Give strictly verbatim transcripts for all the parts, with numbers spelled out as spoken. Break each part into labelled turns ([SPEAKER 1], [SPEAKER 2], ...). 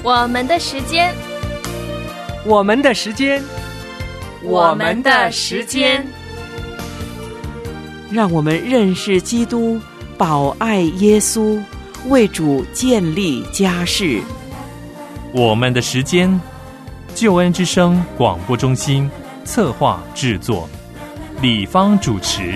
[SPEAKER 1] 我们的时间，
[SPEAKER 2] 我们的时间，
[SPEAKER 1] 我们的时间，
[SPEAKER 3] 让我们认识基督，保爱耶稣，为主建立家室。
[SPEAKER 4] 我们的时间，救恩之声广播中心策划制作，李芳主持。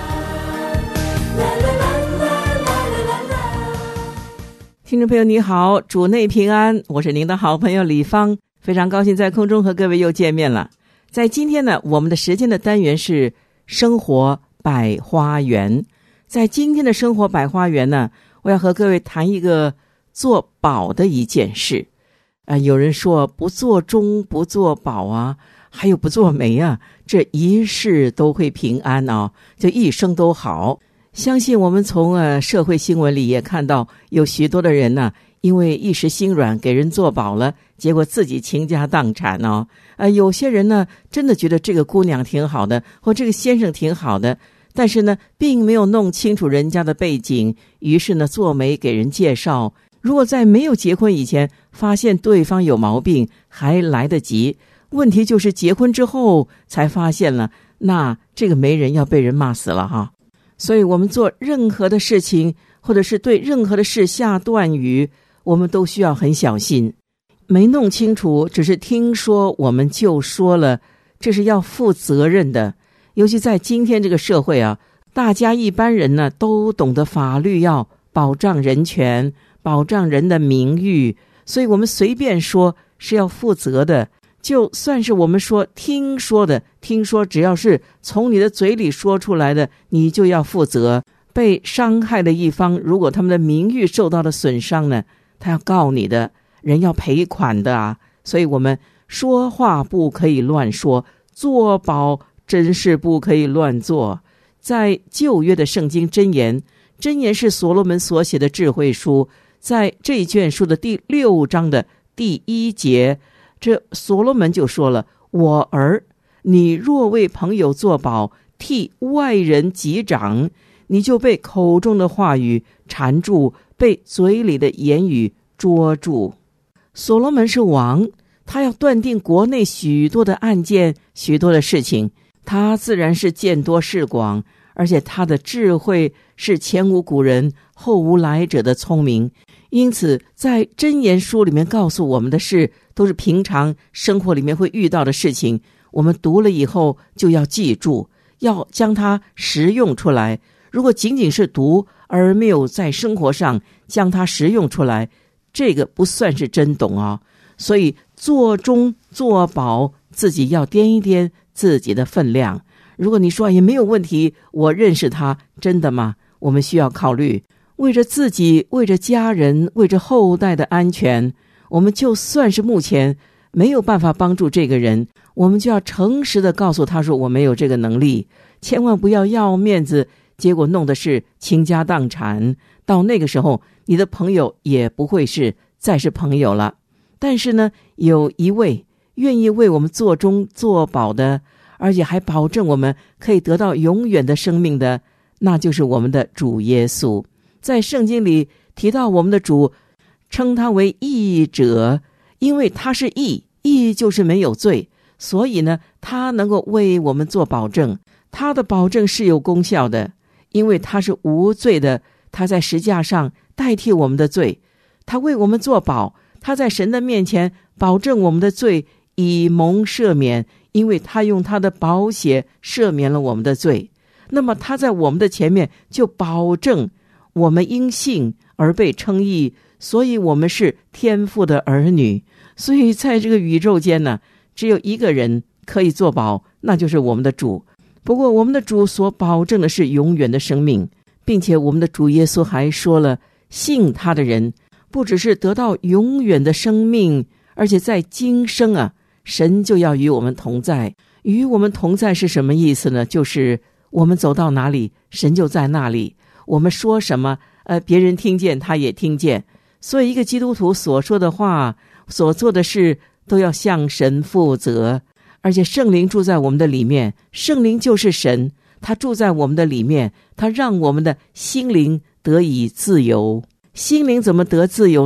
[SPEAKER 3] 听众朋友你好，主内平安，我是您的好朋友李芳，非常高兴在空中和各位又见面了。在今天呢，我们的时间的单元是生活百花园。在今天的生活百花园呢，我要和各位谈一个做保的一件事。啊、呃，有人说不做钟不做保啊，还有不做媒啊，这一世都会平安啊，就一生都好。相信我们从呃社会新闻里也看到，有许多的人呢、啊，因为一时心软给人做保了，结果自己倾家荡产哦。呃，有些人呢，真的觉得这个姑娘挺好的，或这个先生挺好的，但是呢，并没有弄清楚人家的背景，于是呢，做媒给人介绍。如果在没有结婚以前发现对方有毛病，还来得及。问题就是结婚之后才发现了，那这个媒人要被人骂死了哈。所以我们做任何的事情，或者是对任何的事下断语，我们都需要很小心。没弄清楚，只是听说我们就说了，这是要负责任的。尤其在今天这个社会啊，大家一般人呢都懂得法律要保障人权，保障人的名誉，所以我们随便说是要负责的。就算是我们说听说的，听说只要是从你的嘴里说出来的，你就要负责。被伤害的一方，如果他们的名誉受到了损伤呢，他要告你的，人要赔款的啊。所以我们说话不可以乱说，做保真是不可以乱做。在旧约的圣经箴言，箴言是所罗门所写的智慧书，在这一卷书的第六章的第一节，这所罗门就说了：我儿，你若为朋友作保，替外人击掌，你就被口中的话语缠住，被嘴里的言语捉住。所罗门是王，他要断定国内许多的案件，许多的事情，他自然是见多识广，而且他的智慧是前无古人后无来者的聪明。因此在箴言书里面告诉我们的事，都是平常生活里面会遇到的事情，我们读了以后就要记住，要将它实用出来。如果仅仅是读而没有在生活上将它实用出来，这个不算是真懂啊。所以做钟做保，自己要掂一掂自己的分量。如果你说也没有问题，我认识他，真的吗？我们需要考虑，为着自己，为着家人，为着后代的安全，我们就算是目前没有办法帮助这个人，我们就要诚实的告诉他说我没有这个能力，千万不要要面子，结果弄的是倾家荡产。到那个时候，你的朋友也不会是再是朋友了。但是呢，有一位愿意为我们做钟做保的，而且还保证我们可以得到永远的生命的，那就是我们的主耶稣。在圣经里提到我们的主，称他为义者，因为他是义，义就是没有罪，所以呢，他能够为我们做保证。他的保证是有功效的，因为他是无罪的，他在十架上代替我们的罪，他为我们做保，他在神的面前保证我们的罪以蒙赦免，因为他用他的宝血赦免了我们的罪。那么他在我们的前面就保证我们因信而被称义，所以我们是天父的儿女。所以在这个宇宙间呢，只有一个人可以做保，那就是我们的主。不过我们的主所保证的是永远的生命，并且我们的主耶稣还说了，信他的人不只是得到永远的生命，而且在今生啊，神就要与我们同在。与我们同在是什么意思呢？就是我们走到哪里，神就在那里，我们说什么呃，别人听见他也听见。所以一个基督徒所说的话，所做的事都要向神负责。而且圣灵住在我们的里面，圣灵就是神，他住在我们的里面，他让我们的心灵得以自由。心灵怎么得自由呢？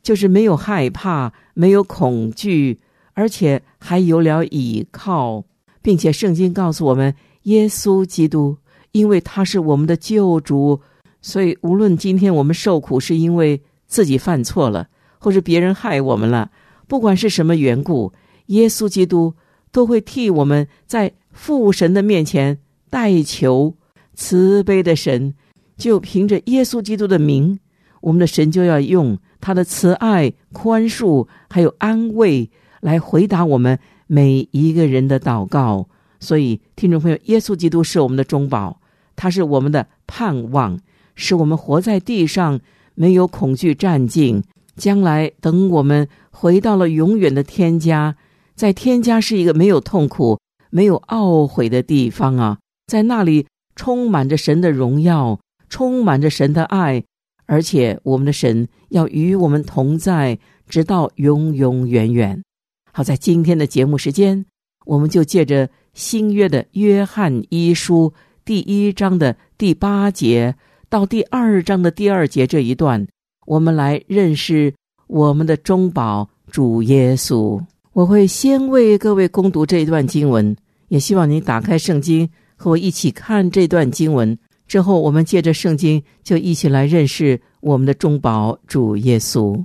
[SPEAKER 3] 就是没有害怕，没有恐惧，而且还有了倚靠，并且圣经告诉我们，耶稣基督因为他是我们的救主，所以无论今天我们受苦是因为自己犯错了，或是别人害我们了，不管是什么缘故，耶稣基督都会替我们在父神的面前代求。慈悲的神就凭着耶稣基督的名，我们的神就要用他的慈爱、宽恕还有安慰来回答我们每一个人的祷告。所以听众朋友，耶稣基督是我们的中保，他是我们的盼望，使我们活在地上没有恐惧战境。将来等我们回到了永远的天家，在天家是一个没有痛苦、没有懊悔的地方啊，在那里充满着神的荣耀，充满着神的爱，而且我们的神要与我们同在，直到永永远远。好，在今天的节目时间，我们就借着新约的约翰一书第一章的第八节到第二章的第二节这一段，我们来认识我们的中保主耶稣。我会先为各位攻读这一段经文，也希望你打开圣经和我一起看这段经文，之后我们借着圣经就一起来认识我们的中保主耶稣。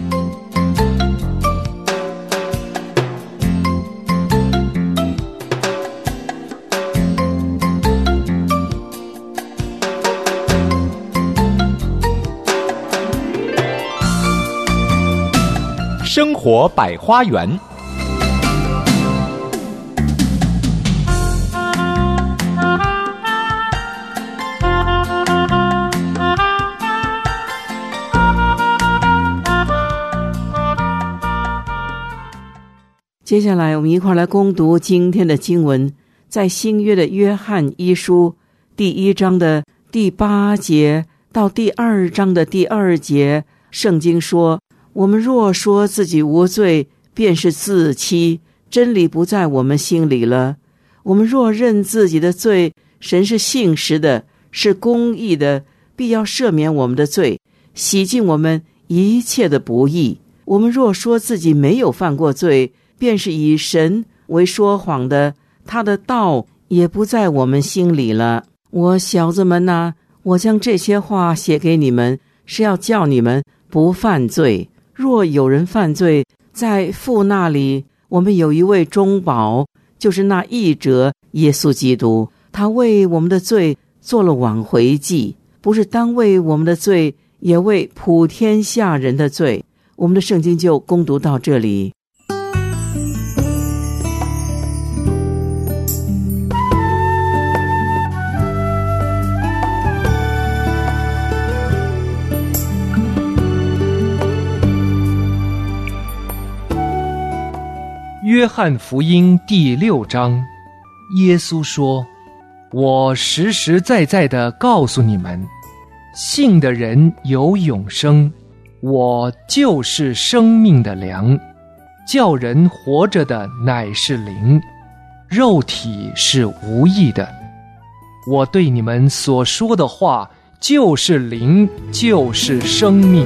[SPEAKER 5] 生活百花园。
[SPEAKER 3] 接下来我们一块来攻读今天的经文，在新约的约翰一书第一章的第八节到第二章的第二节，圣经说，我们若说自己无罪，便是自欺，真理不在我们心里了。我们若认自己的罪，神是信实的，是公义的，必要赦免我们的罪，洗净我们一切的不义。我们若说自己没有犯过罪，便是以神为说谎的，他的道也不在我们心里了。我小子们啊，我将这些话写给你们，是要叫你们不犯罪。若有人犯罪，在父那里，我们有一位中保，就是那义者耶稣基督，他为我们的罪做了挽回祭，不是单为我们的罪，也为普天下人的罪。我们的圣经就攻读到这里。
[SPEAKER 2] 约翰福音第六章，耶稣说，我实实在在地告诉你们，信的人有永生，我就是生命的粮，叫人活着的乃是灵，肉体是无益的。我对你们所说的话就是灵，就是生命。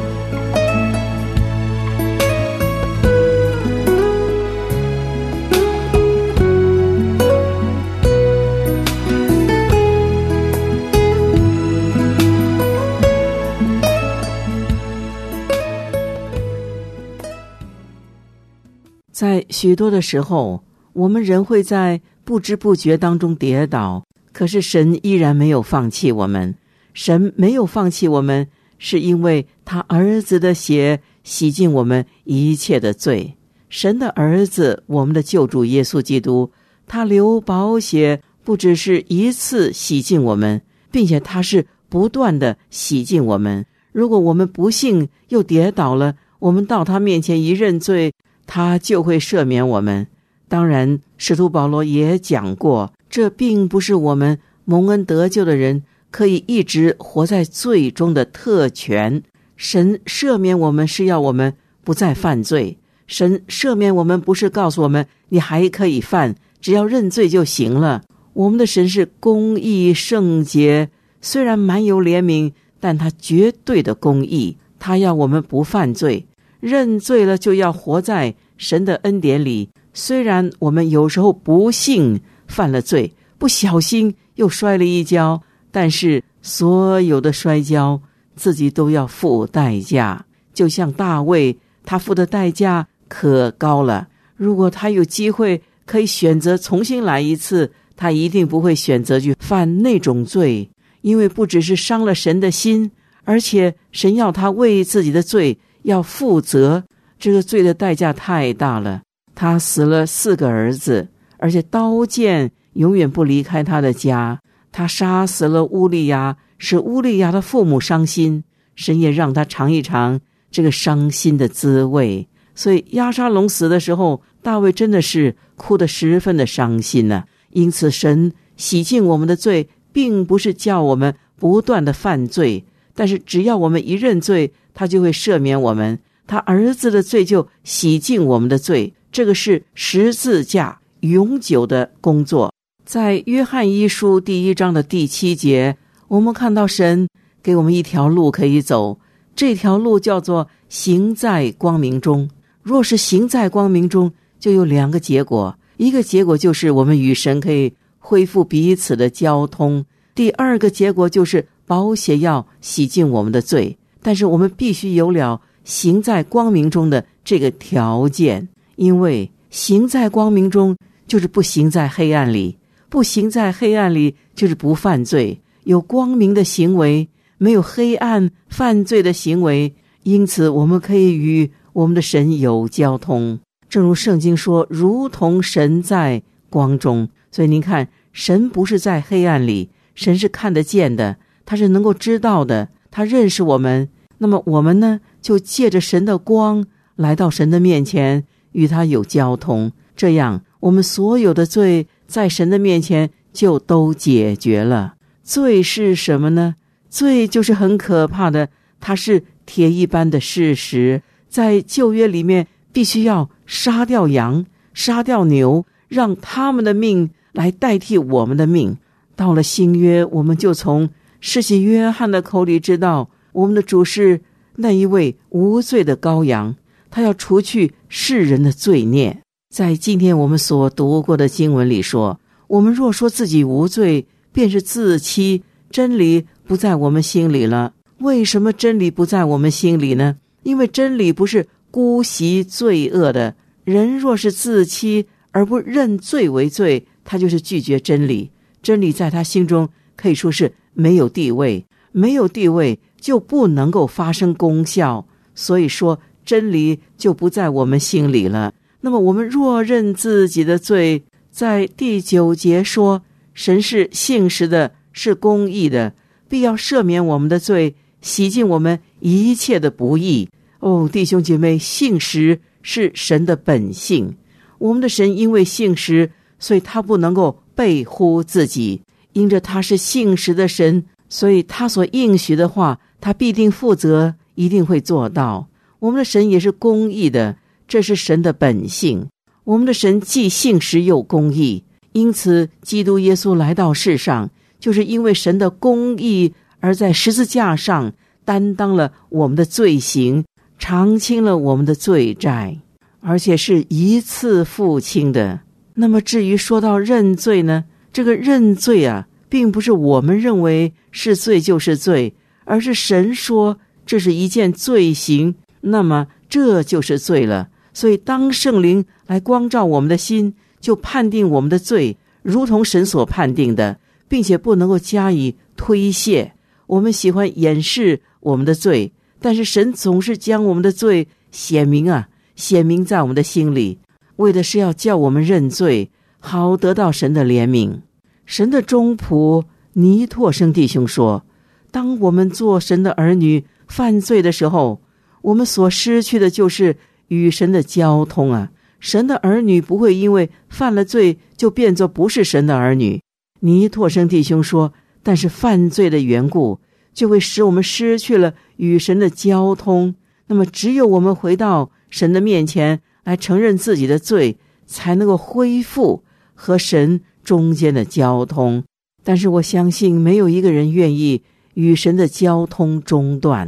[SPEAKER 3] 在许多的时候，我们人会在不知不觉当中跌倒，可是神依然没有放弃我们。神没有放弃我们，是因为他儿子的血洗净我们一切的罪。神的儿子，我们的救主耶稣基督，他流宝血不只是一次洗净我们，并且他是不断的洗净我们。如果我们不幸又跌倒了，我们到他面前一认罪，他就会赦免我们。当然，使徒保罗也讲过，这并不是我们蒙恩得救的人可以一直活在罪中的特权。神赦免我们是要我们不再犯罪，神赦免我们不是告诉我们你还可以犯，只要认罪就行了。我们的神是公义圣洁，虽然蛮有怜悯，但他绝对的公义， 他要我们不犯罪，认罪了就要活在神的恩典里。虽然我们有时候不幸犯了罪，不小心又摔了一跤，但是所有的摔跤自己都要付代价。就像大卫，他付的代价可高了，如果他有机会可以选择重新来一次，他一定不会选择去犯那种罪，因为不只是伤了神的心，而且神要他为自己的罪要负责，这个罪的代价太大了。他死了四个儿子，而且刀剑永远不离开他的家。他杀死了乌利亚，使乌利亚的父母伤心，神也让他尝一尝这个伤心的滋味。所以押沙龙死的时候，大卫真的是哭得十分的伤心呢、啊。因此神洗净我们的罪，并不是叫我们不断的犯罪，但是只要我们一认罪，他就会赦免我们，他儿子的罪就洗净我们的罪。这个是十字架永久的工作。在约翰一书第一章的第七节，我们看到神给我们一条路可以走，这条路叫做行在光明中。若是行在光明中，就有两个结果，一个结果就是我们与神可以恢复彼此的交通，第二个结果就是宝血要洗净我们的罪。但是我们必须有了行在光明中的这个条件，因为行在光明中就是不行在黑暗里，不行在黑暗里就是不犯罪，有光明的行为，没有黑暗犯罪的行为，因此我们可以与我们的神有交通。正如圣经说，如同神在光中。所以您看，神不是在黑暗里，神是看得见的，他是能够知道的，他认识我们。那么我们呢，就借着神的光来到神的面前，与他有交通，这样我们所有的罪在神的面前就都解决了。罪是什么呢？罪就是很可怕的，它是铁一般的事实。在旧约里面必须要杀掉羊，杀掉牛，让他们的命来代替我们的命。到了新约，我们就从施洗约翰的口里知道，我们的主是那一位无罪的羔羊，他要除去世人的罪孽。在今天我们所读过的经文里说，我们若说自己无罪，便是自欺，真理不在我们心里了。为什么真理不在我们心里呢？因为真理不是姑息罪恶的，人若是自欺而不认罪为罪，他就是拒绝真理。真理在他心中可以说是没有地位，没有地位就不能够发生功效，所以说真理就不在我们心里了。那么我们若认自己的罪，在第九节说，神是信实的，是公义的，必要赦免我们的罪，洗净我们一切的不义。哦，弟兄姐妹，信实是神的本性。我们的神因为信实，所以他不能够背乎自己，因着他是信实的神，所以他所应许的话，他必定负责，一定会做到。我们的神也是公义的，这是神的本性。我们的神既信实又公义，因此基督耶稣来到世上，就是因为神的公义，而在十字架上担当了我们的罪行，偿清了我们的罪债，而且是一次付清的。那么至于说到认罪呢，这个认罪啊，并不是我们认为是罪就是罪，而是神说这是一件罪行，那么这就是罪了。所以当圣灵来光照我们的心，就判定我们的罪如同神所判定的，并且不能够加以推卸。我们喜欢掩饰我们的罪，但是神总是将我们的罪显明啊，显明在我们的心里，为的是要叫我们认罪，好得到神的怜悯。神的忠仆尼拓生弟兄说，当我们做神的儿女犯罪的时候，我们所失去的就是与神的交通啊。神的儿女不会因为犯了罪就变作不是神的儿女。尼拓生弟兄说，但是犯罪的缘故就会使我们失去了与神的交通，那么只有我们回到神的面前来承认自己的罪，才能够恢复和神中间的交通。但是我相信没有一个人愿意与神的交通中断，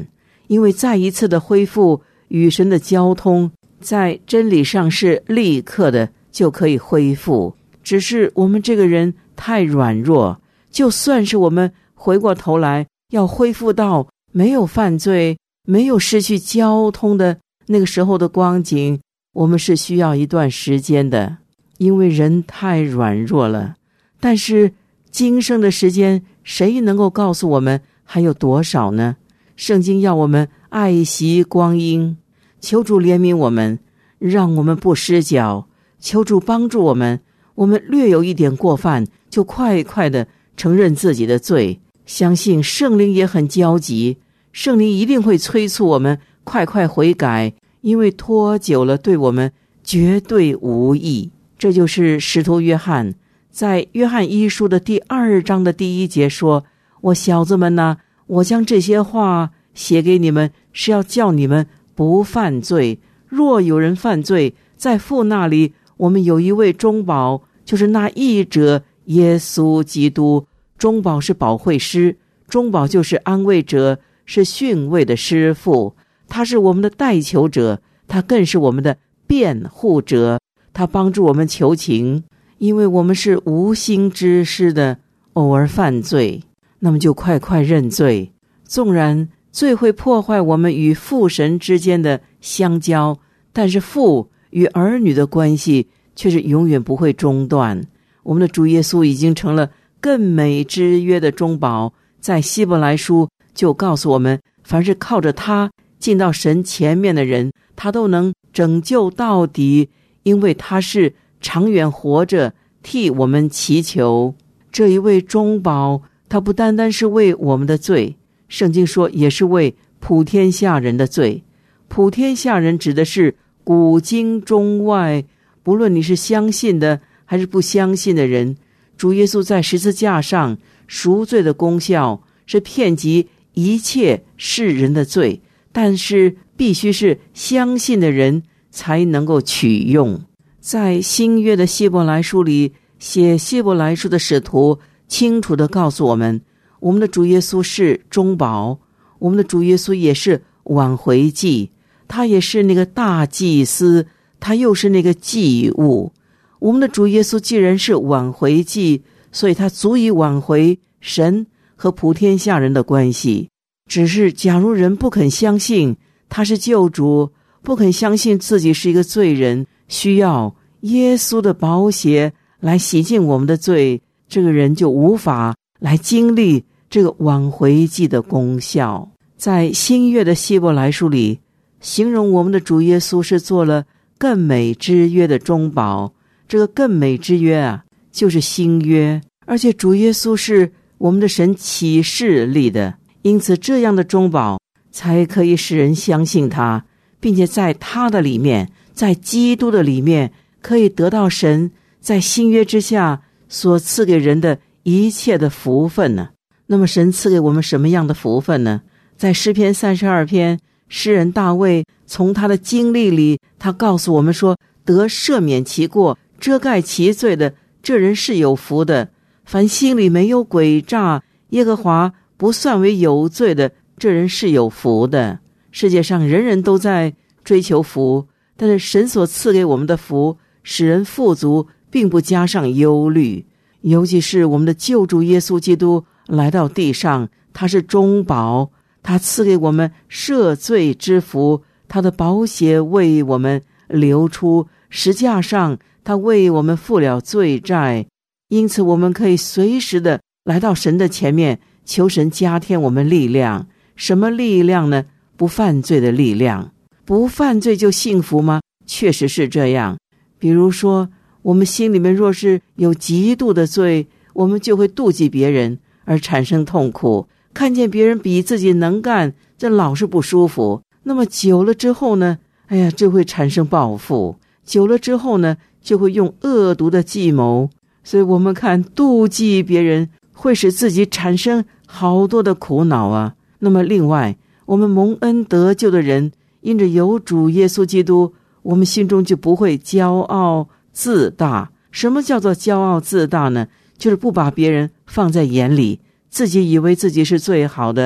[SPEAKER 3] 因为再一次的恢复与神的交通，在真理上是立刻的就可以恢复，只是我们这个人太软弱，就算是我们回过头来要恢复到没有犯罪、没有失去交通的那个时候的光景，我们是需要一段时间的，因为人太软弱了。但是今生的时间，谁能够告诉我们还有多少呢？圣经要我们爱惜光阴，求主怜悯我们，让我们不失脚，求主帮助我们，我们略有一点过犯，就快快的承认自己的罪。相信圣灵也很焦急，圣灵一定会催促我们快快悔改，因为拖久了对我们绝对无益。这就是使徒约翰在约翰一书的第二章的第一节说，我小子们哪，我将这些话写给你们，是要叫你们不犯罪。若有人犯罪，在父那里我们有一位中保，就是那义者耶稣基督。中保是保惠师，中保就是安慰者，是训慰的师傅，他是我们的代求者，他更是我们的辩护者，他帮助我们求情。因为我们是无心之失的偶尔犯罪，那么就快快认罪。纵然罪会破坏我们与父神之间的相交，但是父与儿女的关系却是永远不会中断。我们的主耶稣已经成了更美之约的中保，在希伯来书就告诉我们，凡是靠着他进到神前面的人，他都能拯救到底，因为他是长远活着替我们祈求。这一位中保，他不单单是为我们的罪，圣经说也是为普天下人的罪。普天下人指的是古今中外，不论你是相信的还是不相信的人，主耶稣在十字架上赎罪的功效是遍及一切世人的罪，但是必须是相信的人才能够取用。在新约的希伯来书里，写希伯来书的使徒清楚地告诉我们，我们的主耶稣是中保，我们的主耶稣也是挽回祭，他也是那个大祭司，他又是那个祭物。我们的主耶稣既然是挽回祭，所以他足以挽回神和普天下人的关系。只是假如人不肯相信他是救主，不肯相信自己是一个罪人，需要耶稣的宝血来洗净我们的罪，这个人就无法来经历这个挽回祭的功效。在新约的希伯来书里，形容我们的主耶稣是做了更美之约的中保。这个更美之约啊，就是新约，而且主耶稣是我们的神启示立的，因此这样的中保才可以使人相信他，并且在他的里面，在基督的里面，可以得到神在新约之下所赐给人的一切的福分呢。那么神赐给我们什么样的福分呢？在诗篇三十二篇，诗人大卫从他的经历里，他告诉我们说，得赦免其过，遮盖其罪的，这人是有福的。凡心里没有诡诈，耶和华不算为有罪的，这人是有福的。世界上人人都在追求福，但是神所赐给我们的福使人富足，并不加上忧虑。尤其是我们的救主耶稣基督来到地上，他是中保，他赐给我们赦罪之福，他的宝血为我们流出，十字架上他为我们付了罪债，因此我们可以随时的来到神的前面，求神加添我们力量。什么力量呢？不犯罪的力量。不犯罪就幸福吗？确实是这样。比如说，我们心里面若是有极度的罪，我们就会妒忌别人而产生痛苦，看见别人比自己能干，这老是不舒服。那么久了之后呢，哎呀，这会产生报复。久了之后呢，就会用恶毒的计谋。所以我们看妒忌别人会使自己产生好多的苦恼啊。那么另外，我们蒙恩得救的人，因着有主耶稣基督，我们心中就不会骄傲自大。什么叫做骄傲自大呢？就是不把别人放在眼里，自己以为自己是最好的，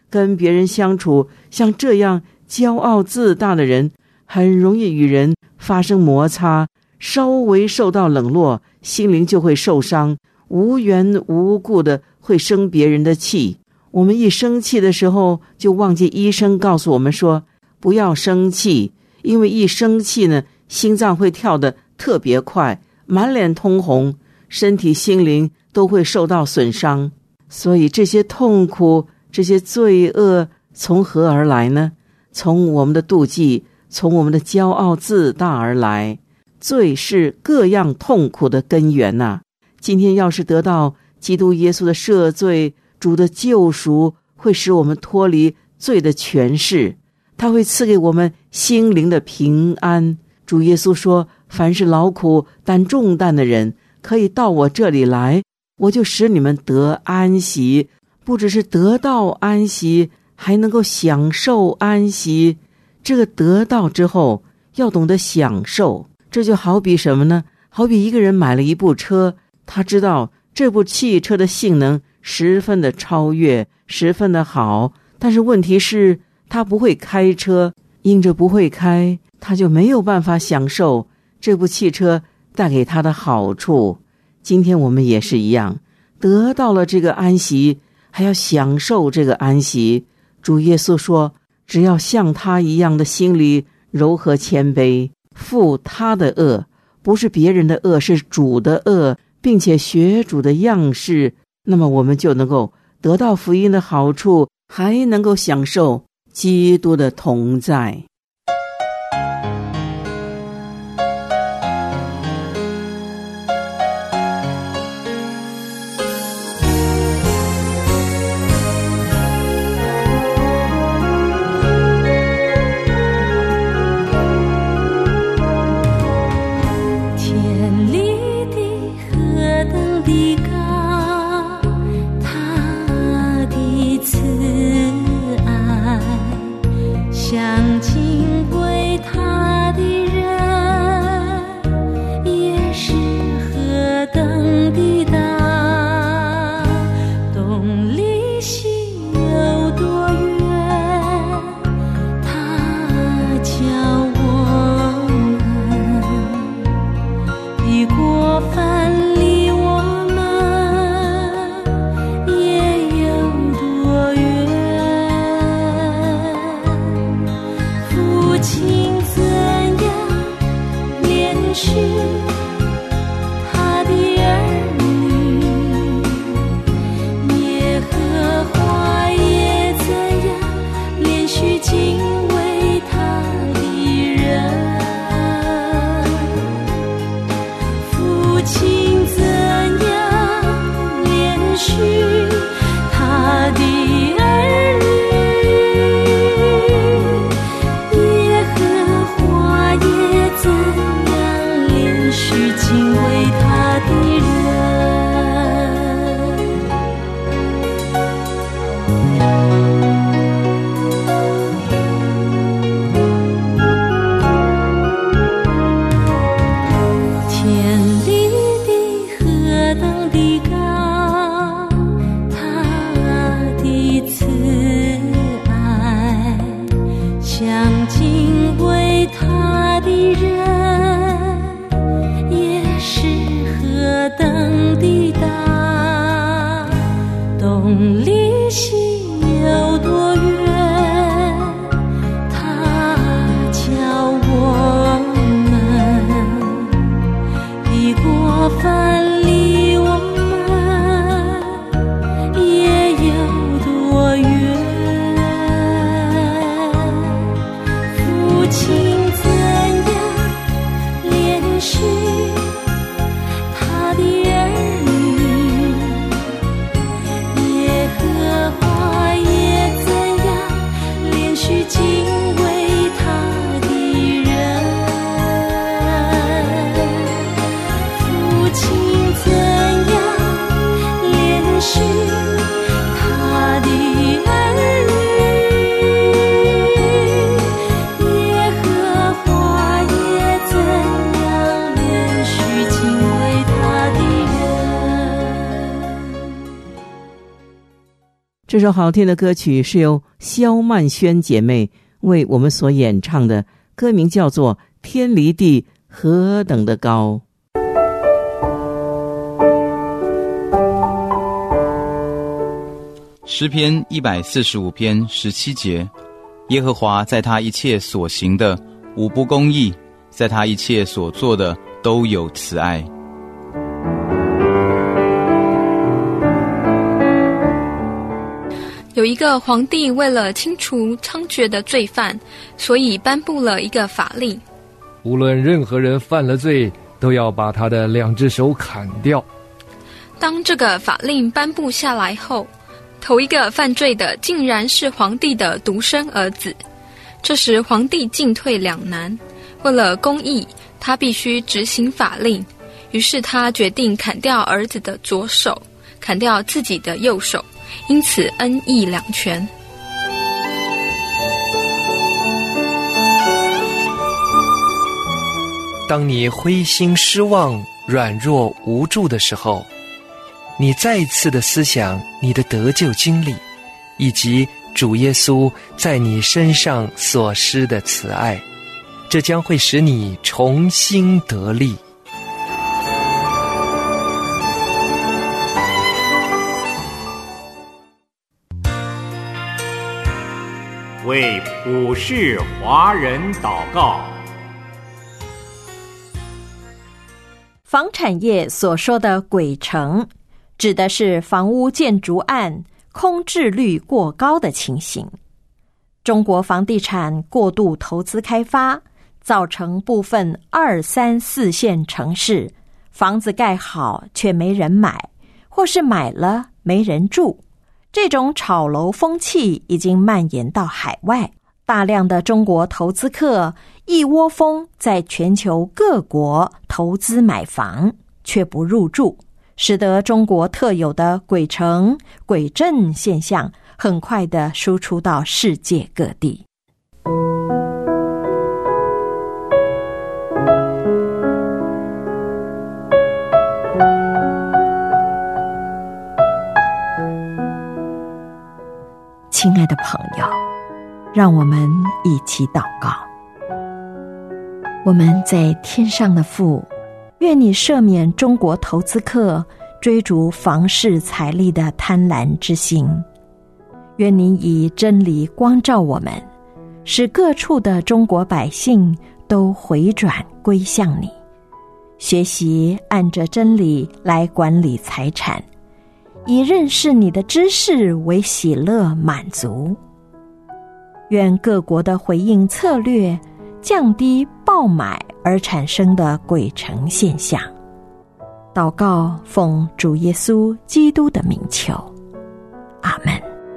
[SPEAKER 3] 跟别人相处，像这样骄傲自大的人，很容易与人发生摩擦，稍微受到冷落，心灵就会受伤，无缘无故的会生别人的气。我们一生气的时候，就忘记医生告诉我们说，不要生气，因为一生气呢，心脏会跳得特别快，满脸通红，身体心灵都会受到损伤。所以这些痛苦，这些罪恶从何而来呢？从我们的妒忌，从我们的骄傲自大而来。罪是各样痛苦的根源呐、啊。今天要是得到基督耶稣的赦罪，主的救赎，会使我们脱离罪的权势，他会赐给我们心灵的平安。主耶稣说，凡是劳苦担重担的人，可以到我这里来，我就使你们得安息。不只是得到安息，还能够享受安息。这个得到之后，要懂得享受。这就好比什么呢？好比一个人买了一部车，他知道这部汽车的性能十分的超越，十分的好，但是问题是他不会开车，因着不会开，他就没有办法享受这部汽车带给他的好处。今天我们也是一样，得到了这个安息，还要享受这个安息。主耶稣说，只要像他一样的心里柔和谦卑，负他的恶，不是别人的恶，是主的恶，并且学主的样式，那么我们就能够得到福音的好处，还能够享受基督的同在。
[SPEAKER 6] 他的儿女也和
[SPEAKER 3] 这首好听的歌曲是由萧曼轩姐妹为我们所演唱的，歌名叫做《天离地何等的高》。
[SPEAKER 6] 诗篇一百四十五篇十七节，耶和华在他一切所行的无不公义，在他一切所做的都有慈爱。
[SPEAKER 7] 有一个皇帝为了清除猖獗的罪犯，所以颁布了一个法令，
[SPEAKER 2] 无论任何人犯了罪，都要把他的两只手砍掉。
[SPEAKER 7] 当这个法令颁布下来后，头一个犯罪的竟然是皇帝的独生儿子。这时皇帝进退两难，为了公义，他必须执行法令，于是他决定砍掉儿子的左手，砍掉自己的右手，因此恩义两全。
[SPEAKER 2] 当你灰心失望、软弱无助的时候，你再一次的思想你的得救经历，以及主耶稣在你身上所施的慈爱，这将会使你重新得力。
[SPEAKER 8] 为普世华人祷告。
[SPEAKER 9] 房产业所说的鬼城，指的是房屋建筑案空置率过高的情形。中国房地产过度投资开发，造成部分二三四线城市房子盖好却没人买，或是买了没人住。这种炒楼风气已经蔓延到海外，大量的中国投资客一窝蜂在全球各国投资买房，却不入住，使得中国特有的鬼城、鬼镇现象很快地输出到世界各地。亲爱的朋友，让我们一起祷告。我们在天上的父，愿你赦免中国投资客追逐房市财力的贪婪之心，愿你以真理光照我们，使各处的中国百姓都回转归向你，学习按着真理来管理财产，以认识你的知识为喜乐满足。愿各国的回应策略降低爆买而产生的鬼城现象。祷告奉主耶稣基督的名求，阿们。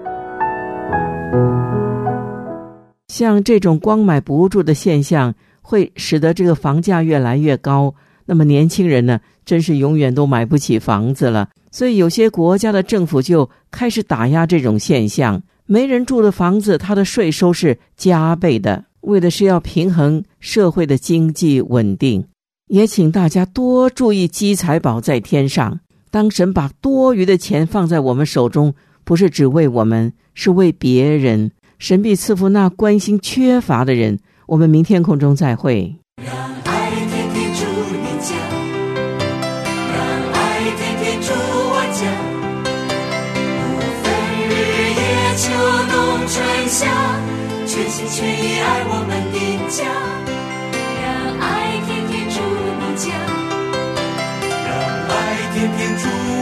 [SPEAKER 3] 像这种光买不住的现象，会使得这个房价越来越高，那么年轻人呢，真是永远都买不起房子了。所以有些国家的政府就开始打压这种现象，没人住的房子，它的税收是加倍的，为的是要平衡社会的经济稳定。也请大家多注意积财宝在天上，当神把多余的钱放在我们手中，不是只为我们，是为别人，神必赐福那关心缺乏的人。我们明天空中再会。
[SPEAKER 10] 让爱天天住你家，让爱天天住我家，不分日夜秋冬春夏，全心全意爱我们的家。让爱天天住你家，让爱天天住